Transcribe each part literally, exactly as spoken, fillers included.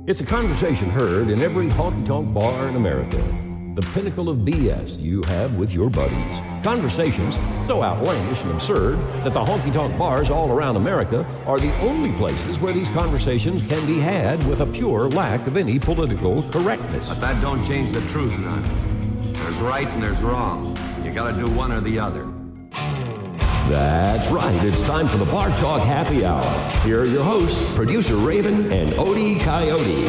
It's a conversation heard in every honky-tonk bar in America. The pinnacle of B S you have with your buddies. Conversations so outlandish and absurd that the honky-tonk bars all around America are the only places where these conversations can be had with a pure lack of any political correctness. But that don't change the truth none. There's right and there's wrong. You gotta do one or the other. That's right. It's time for the Bar Talk Happy Hour. Here are your hosts, Producer Raven and Odie Coyote.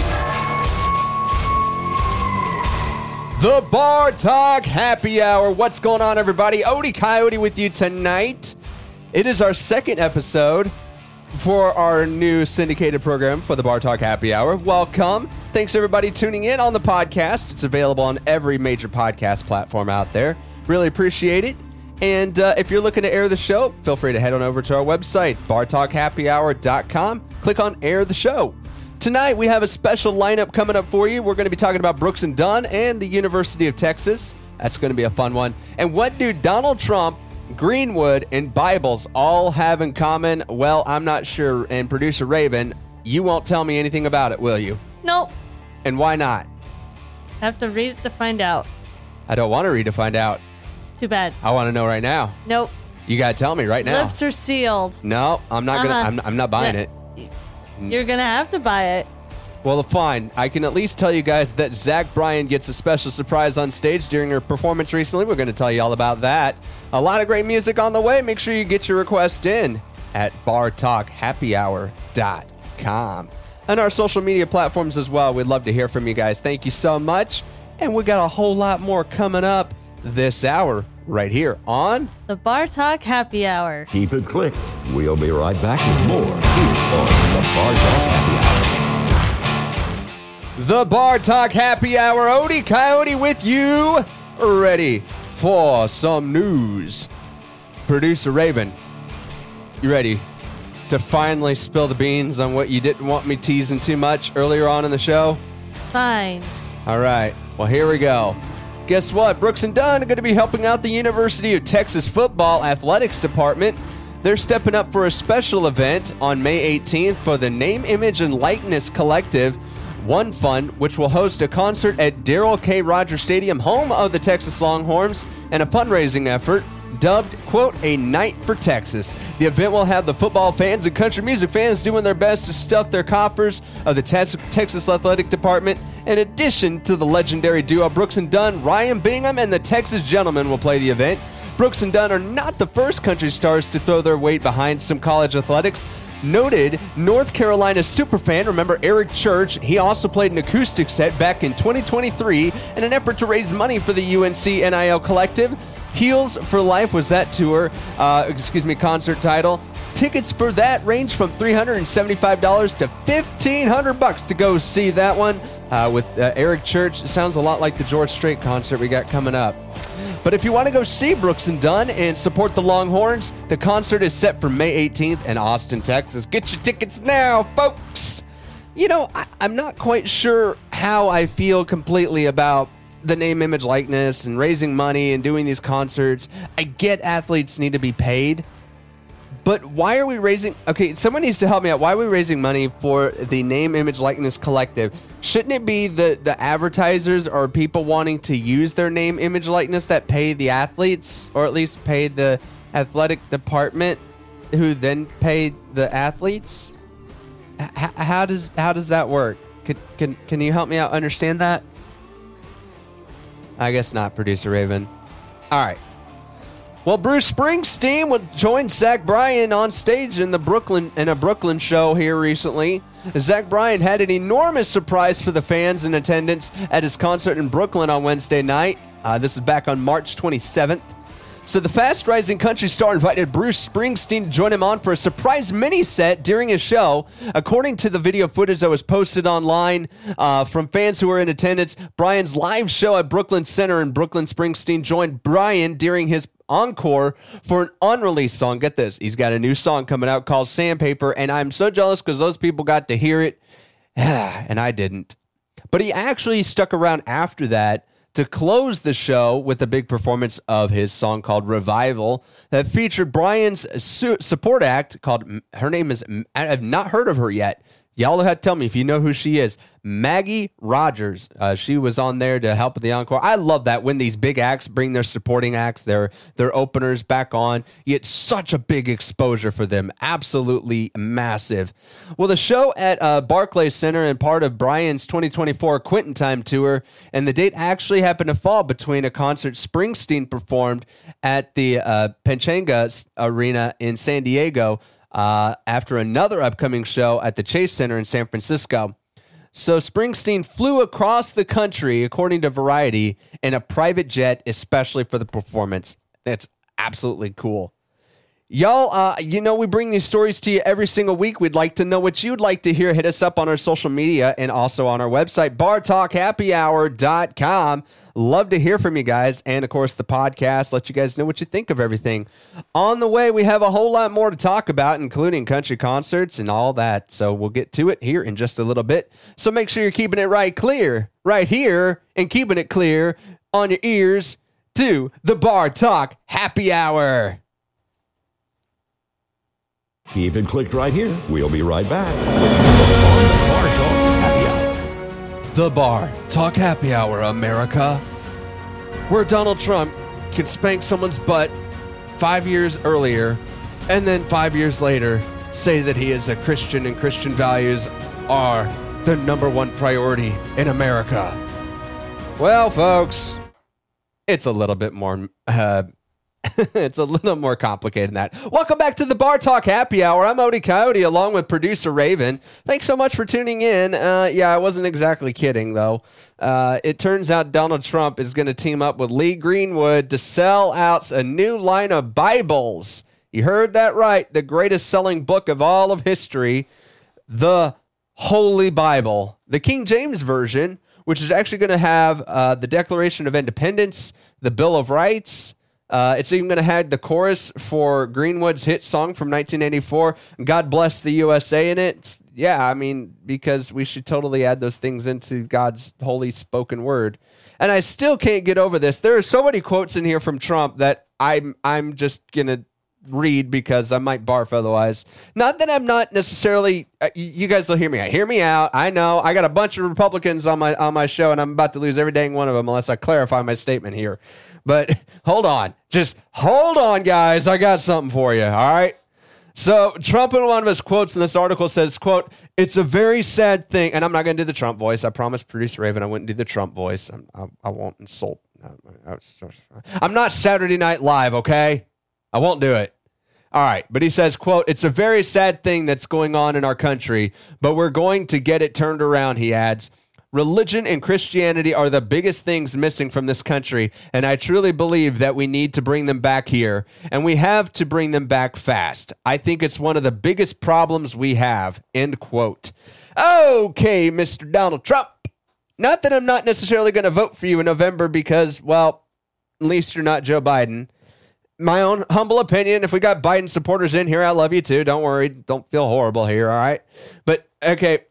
The Bar Talk Happy Hour. What's going on, everybody? Odie Coyote with you tonight. It is our second episode for our new syndicated program for the Bar Talk Happy Hour. Welcome. Thanks, everybody, tuning in on the podcast. It's available on every major podcast platform out there. Really appreciate it. And uh, if you're looking to air the show, feel free to head on over to our website, bar talk happy hour dot com. Click on Air the Show. Tonight, we have a special lineup coming up for you. We're going to be talking about Brooks and Dunn and the University of Texas. That's going to be a fun one. And what do Donald Trump, Greenwood, and Bibles all have in common? Well, I'm not sure. And Producer Raven, you won't tell me anything about it, will you? Nope. And why not? I have to read it to find out. I don't want to read to find out. Too bad. I want to know right now. Nope. You got to tell me right now. Lips are sealed. No, I'm not Uh-huh. going to. I'm, I'm not buying Yeah. it. You're going to have to buy it. Well, fine. I can at least tell you guys that Zach Bryan gets a special surprise on stage during her performance recently. We're going to tell you all about that. A lot of great music on the way. Make sure you get your request in at bar talk happy hour dot com. And our social media platforms as well. We'd love to hear from you guys. Thank you so much. And we got a whole lot more coming up this hour right here on The Bar Talk Happy Hour. Keep it clicked. We'll be right back with more here on the Bar Talk Happy Hour. The Bar Talk Happy Hour. Odie Coyote with you. Ready for some news. Producer Raven, you ready to finally spill the beans on what you didn't want me teasing too much earlier on in the show? Fine. All right. Well, here we go. Guess what? Brooks and Dunn are going to be helping out the University of Texas football athletics department. They're stepping up for a special event on May eighteenth for the Name, Image, and Likeness Collective One Fund, which will host a concert at Darrell K. Rogers Stadium, home of the Texas Longhorns, and a fundraising effort dubbed, quote, a night for Texas. The event will have the football fans and country music fans doing their best to stuff their coffers of the Te- Texas Athletic Department. In addition to the legendary duo Brooks and Dunn, Ryan Bingham and the Texas Gentlemen will play the event. Brooks and Dunn are not the first country stars to throw their weight behind some college athletics. Noted North Carolina superfan, remember Eric Church, he also played an acoustic set back in twenty twenty-three in an effort to raise money for the U N C N I L Collective. Heels for Life was that tour, uh, excuse me, concert title. Tickets for that range from three hundred seventy-five dollars to fifteen hundred bucks to go see that one uh, with uh, Eric Church. It sounds a lot like the George Strait concert we got coming up. But if you want to go see Brooks and Dunn and support the Longhorns, the concert is set for May eighteenth in Austin, Texas. Get your tickets now, folks. You know, I, I'm not quite sure how I feel completely about the name, image, likeness and raising money and doing these concerts. I get athletes need to be paid, but why are we raising... Okay, someone needs to help me out. Why are we raising money for the Name, Image, Likeness Collective? Shouldn't it be the, the advertisers or people wanting to use their name, image, likeness that pay the athletes, or at least pay the athletic department, who then pay the athletes? H- how does how does that work? Can, can, can you help me out understand that? I guess not, Producer Raven. All right. Well, Bruce Springsteen would join Zach Bryan on stage in the Brooklyn in a Brooklyn show here recently. Zach Bryan had an enormous surprise for the fans in attendance at his concert in Brooklyn on Wednesday night. Uh, this is back on March twenty-seventh. So the fast-rising country star invited Bruce Springsteen to join him on for a surprise mini-set during his show. According to the video footage that was posted online uh, from fans who were in attendance, Bryan's live show at Brooklyn Center in Brooklyn, Springsteen joined Bryan during his encore for an unreleased song. Get this. He's got a new song coming out called Sandpaper, and I'm so jealous because those people got to hear it, and I didn't. But he actually stuck around after that to close the show with a big performance of his song called Revival that featured Bryan's su- support act called, her name is, I have not heard of her yet, Y'all have to tell me if you know who she is. Maggie Rogers. Uh, she was on there to help with the encore. I love that when these big acts bring their supporting acts, their their openers back on. You get such a big exposure for them. Absolutely massive. Well, the show at uh, Barclays Center and part of Brian's twenty twenty-four Quentin Time Tour, and the date actually happened to fall between a concert Springsteen performed at the uh, Pechanga Arena in San Diego, Uh, after another upcoming show at the Chase Center in San Francisco. So Springsteen flew across the country, according to Variety, in a private jet, especially for the performance. That's absolutely cool. Y'all, uh, you know, we bring these stories to you every single week. We'd like to know what you'd like to hear. Hit us up on our social media and also on our website, bar talk happy hour dot com. Love to hear from you guys. And, of course, the podcast. Let you guys know what you think of everything. On the way, we have a whole lot more to talk about, including country concerts and all that. So we'll get to it here in just a little bit. So make sure you're keeping it right clear right here and keeping it clear on your ears to the Bar Talk Happy Hour. Keep it clicked right here. We'll be right back on the Bar Talk Happy Hour. The Bar Talk Happy Hour, America. Where Donald Trump can spank someone's butt five years earlier and then five years later say that he is a Christian and Christian values are the number one priority in America. Well, folks, it's a little bit more... Uh, it's a little more complicated than that. Welcome back to the Bar Talk Happy Hour. I'm Odie Coyote along with producer Raven. Thanks so much for tuning in. Uh, yeah, I wasn't exactly kidding, though. Uh, it turns out Donald Trump is going to team up with Lee Greenwood to sell out a new line of Bibles. You heard that right. The greatest selling book of all of history, the Holy Bible. The King James Version, which is actually going to have uh, the Declaration of Independence, the Bill of Rights. Uh, it's even going to have the chorus for Greenwood's hit song from nineteen eighty-four, God Bless the U S A, in it. It's, yeah, I mean, because we should totally add those things into God's holy spoken word. And I still can't get over this. There are so many quotes in here from Trump that I'm I'm just going to read because I might barf otherwise. Not that I'm not necessarily, uh, you guys will hear me. Hear me out. I know. I got a bunch of Republicans on my on my show, and I'm about to lose every dang one of them unless I clarify my statement here. But hold on. Just hold on, guys. I got something for you, all right? So Trump, in one of his quotes in this article, says, quote, "It's a very sad thing," and I'm not going to do the Trump voice. I promised producer Raven I wouldn't do the Trump voice. I'm, I, I won't insult. I'm not Saturday Night Live, okay? I won't do it. All right, but he says, quote, "It's a very sad thing that's going on in our country, but we're going to get it turned around," he adds. "Religion and Christianity are the biggest things missing from this country, and I truly believe that we need to bring them back here, and we have to bring them back fast. I think it's one of the biggest problems we have," end quote. Okay, Mister Donald Trump. Not that I'm not necessarily going to vote for you in November because, well, at least you're not Joe Biden. My own humble opinion, if we got Biden supporters in here, I love you too. Don't worry. Don't feel horrible here, all right? But, okay,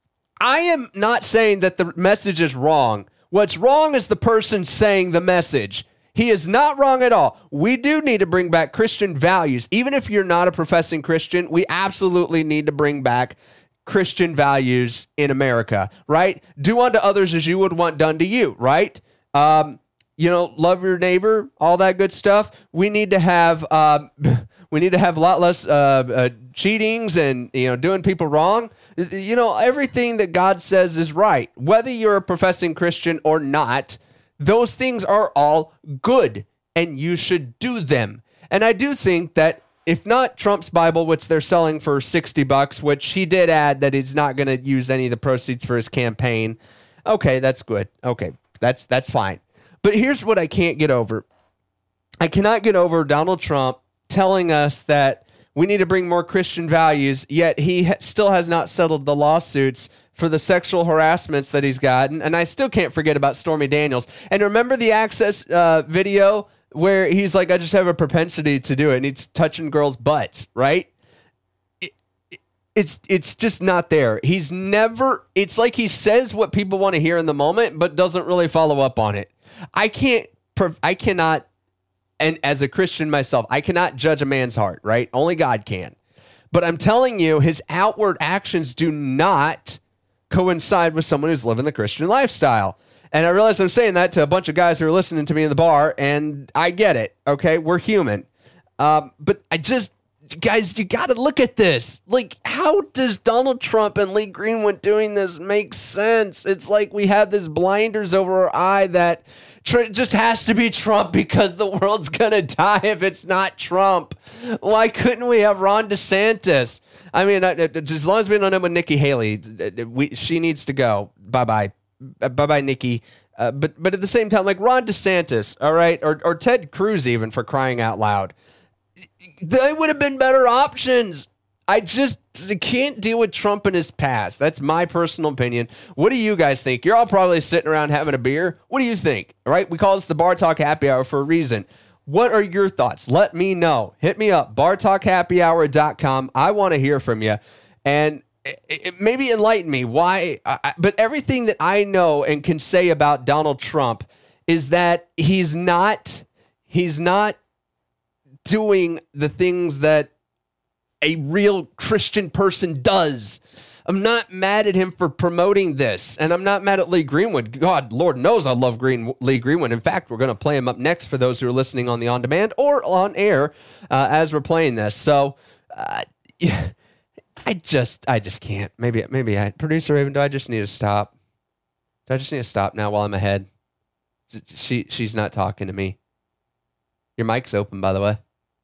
I am not saying that the message is wrong. What's wrong is the person saying the message. He is not wrong at all. We do need to bring back Christian values. Even if you're not a professing Christian, we absolutely need to bring back Christian values in America, right? Do unto others as you would want done to you, right? Um, you know, love your neighbor, all that good stuff. We need to have uh, we need to have a lot less uh, uh, cheatings and, you know, doing people wrong. You know, everything that God says is right. Whether you're a professing Christian or not, those things are all good, and you should do them. And I do think that if not Trump's Bible, which they're selling for sixty bucks, which he did add that he's not going to use any of the proceeds for his campaign. Okay, that's good. Okay, that's that's fine. But here's what I can't get over. I cannot get over Donald Trump telling us that we need to bring more Christian values, yet he ha- still has not settled the lawsuits for the sexual harassments that he's gotten. And I still can't forget about Stormy Daniels. And remember the Access uh, video where he's like, I just have a propensity to do it, and he's touching girls' butts, right? It, it, it's it's just not there. He's never, it's like he says what people want to hear in the moment, but doesn't really follow up on it. I can't, I cannot, and as a Christian myself, I cannot judge a man's heart, right? Only God can. But I'm telling you, his outward actions do not coincide with someone who's living the Christian lifestyle. And I realize I'm saying that to a bunch of guys who are listening to me in the bar, and I get it. Okay, we're human. Um, but I just, guys, you got to look at this. Like, how does Donald Trump and Lee Greenwood doing this make sense? It's like we have this blinders over our eye that tr- just has to be Trump because the world's going to die if it's not Trump. Why couldn't we have Ron DeSantis? I mean, I, as long as we don't know with Nikki Haley, we, she needs to go. Bye-bye. Bye-bye, Nikki. Uh, but but at the same time, like Ron DeSantis, all right, or or Ted Cruz even, for crying out loud. They would have been better options. I just can't deal with Trump and his past. That's my personal opinion. What do you guys think? You're all probably sitting around having a beer. What do you think? All right, we call this the Bar Talk Happy Hour for a reason. What are your thoughts? Let me know. Hit me up, bar talk happy hour dot com. I want to hear from you. And it, it, maybe enlighten me why. I, but everything that I know and can say about Donald Trump is that he's not, he's not doing the things that a real Christian person does. I'm not mad at him for promoting this, and I'm not mad at Lee Greenwood. God, Lord knows I love Green Lee Greenwood. In fact, we're going to play him up next for those who are listening on the on-demand or on air uh, as we're playing this. So, uh, yeah, I just, I just can't. Maybe, maybe I, producer Raven, do I just need to stop? Do I just need to stop now while I'm ahead? She, she's not talking to me. Your mic's open, by the way.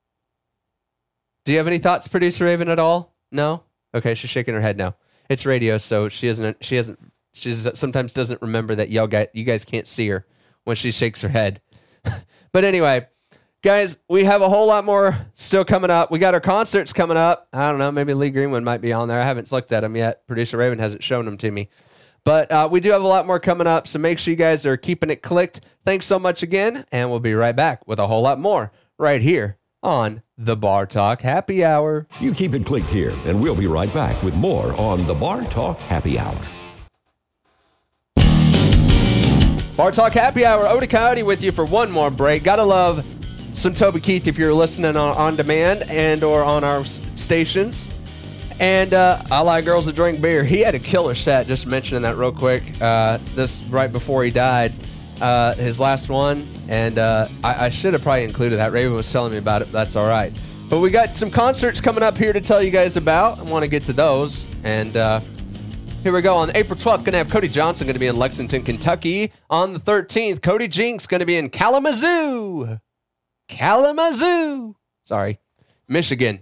Do you have any thoughts, producer Raven, at all? No? Okay, she's shaking her head now. It's radio, so she hasn't. She hasn't. She sometimes doesn't remember that y'all got. You guys can't see her when she shakes her head. But anyway, guys, we have a whole lot more still coming up. We got our concerts coming up. I don't know. Maybe Lee Greenwood might be on there. I haven't looked at them yet. Producer Raven hasn't shown them to me. But uh, we do have a lot more coming up, so make sure you guys are keeping it clicked. Thanks so much again, and we'll be right back with a whole lot more right here on the Bar Talk Happy Hour. You keep it clicked here, and we'll be right back with more on the Bar Talk Happy Hour. Bar Talk Happy Hour, Odie Coyote with you for one more break. Gotta love some Toby Keith if you're listening on, on demand and or on our st- stations. And uh, I like girls that drink beer. He had a killer set, just mentioning that real quick. Uh, this right before he died, uh, his last one. And uh, I, I should have probably included that. Raven was telling me about it, but that's all right. But we got some concerts coming up here to tell you guys about. I want to get to those. And uh, here we go. On April twelfth, going to have Cody Johnson going to be in Lexington, Kentucky. On the thirteenth, Cody Jinks going to be in Kalamazoo. Kalamazoo. Sorry. Michigan.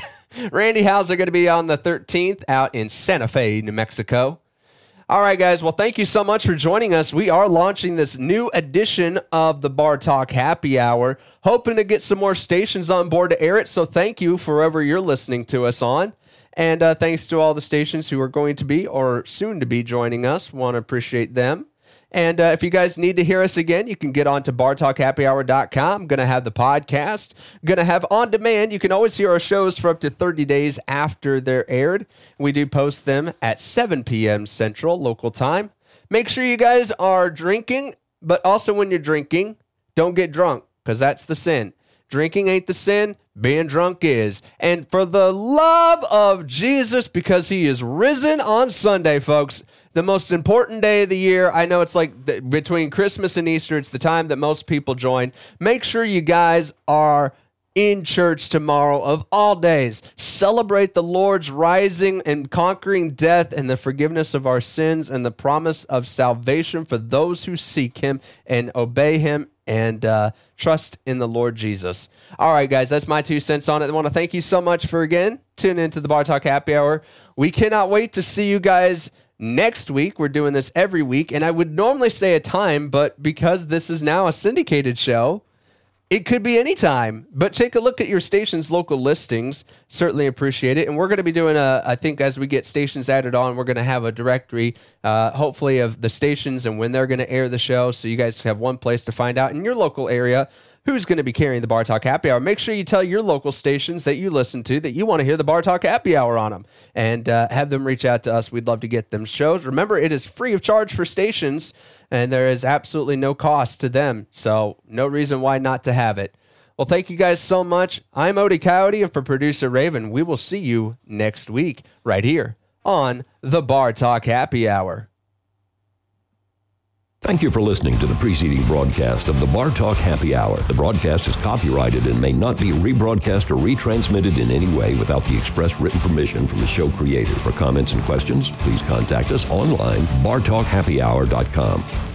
Randy Houser going to be on the thirteenth out in Santa Fe, New Mexico. All right, guys. Well, thank you so much for joining us. We are launching this new edition of the Bar Talk Happy Hour, hoping to get some more stations on board to air it. So thank you for wherever you're listening to us on. And uh, thanks to all the stations who are going to be or soon to be joining us. Want to appreciate them. And uh, if you guys need to hear us again, you can get on to bar talk happy hour dot com. Going to have the podcast. Going to have on demand. You can always hear our shows for up to thirty days after they're aired. We do post them at seven p.m. Central local time. Make sure you guys are drinking, but also when you're drinking, don't get drunk, because that's the sin. Drinking ain't the sin. Being drunk is. And for the love of Jesus, because he is risen on Sunday, folks, the most important day of the year. I know it's like the, between Christmas and Easter, it's the time that most people join. Make sure you guys are in church tomorrow of all days. Celebrate the Lord's rising and conquering death and the forgiveness of our sins and the promise of salvation for those who seek him and obey him and uh, trust in the Lord Jesus. All right, guys, that's my two cents on it. I want to thank you so much for, again, tuning into the Bar Talk Happy Hour. We cannot wait to see you guys next week. We're doing this every week, and I would normally say a time, but because this is now a syndicated show, it could be any time. But take a look at your station's local listings. Certainly appreciate it. And we're going to be doing a, I think as we get stations added on, we're going to have a directory, uh, hopefully, of the stations and when they're going to air the show. So you guys have one place to find out in your local area who's going to be carrying the Bar Talk Happy Hour. Make sure you tell your local stations that you listen to that you want to hear the Bar Talk Happy Hour on them, and uh, have them reach out to us. We'd love to get them shows. Remember, it is free of charge for stations, and there is absolutely no cost to them, so no reason why not to have it. Well, thank you guys so much. I'm Odie Coyote, and for producer Raven, we will see you next week right here on the Bar Talk Happy Hour. Thank you for listening to the preceding broadcast of the Bar Talk Happy Hour. The broadcast is copyrighted and may not be rebroadcast or retransmitted in any way without the express written permission from the show creator. For comments and questions, please contact us online, bar talk happy hour dot com.